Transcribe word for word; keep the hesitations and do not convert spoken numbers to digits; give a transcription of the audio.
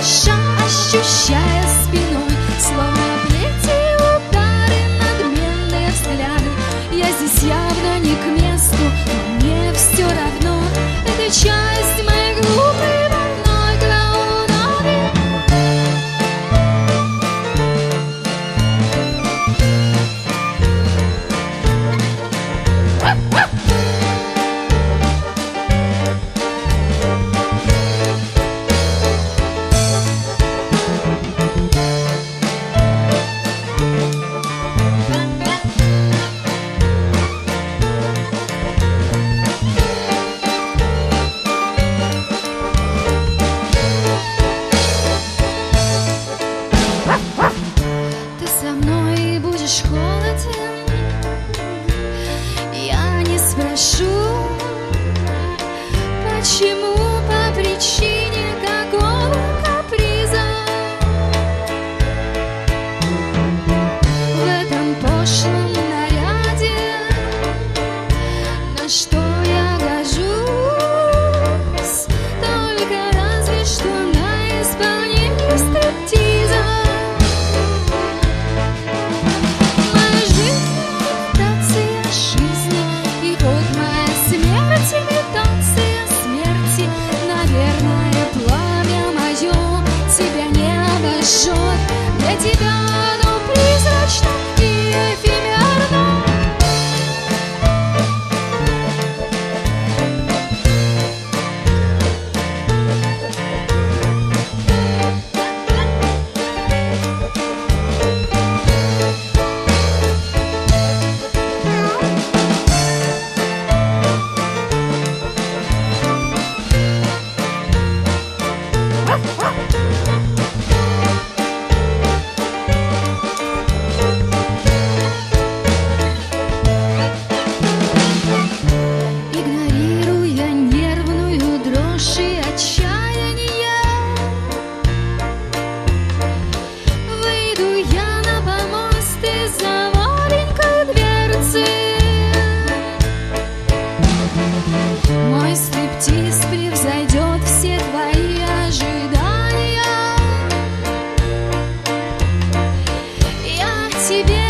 дыша, ощущая спиной словно плети, удары, надменные взгляды. Я здесь явно не к месту, но мне все равно. Это часть моей глупой, больной клоунады. Ты со мной будешь холоден, я не спрошу, почему, по причине какого каприза. В этом пошлом наряде на что я гожусь? Только разве что на исполнение стриптиза. Моя жизнь — имитация жизни, и вот моя смерть — имитация смерти. Наверное, пламя мое тебя не обожжет. Для тебя оно призрачно и эфемерно. Игнорируя нервную дрожь и отчаяние, выйду я на помост из-за маленькой дверцы. Мой стриптиз превзойдет все твои ожидания. Я тебе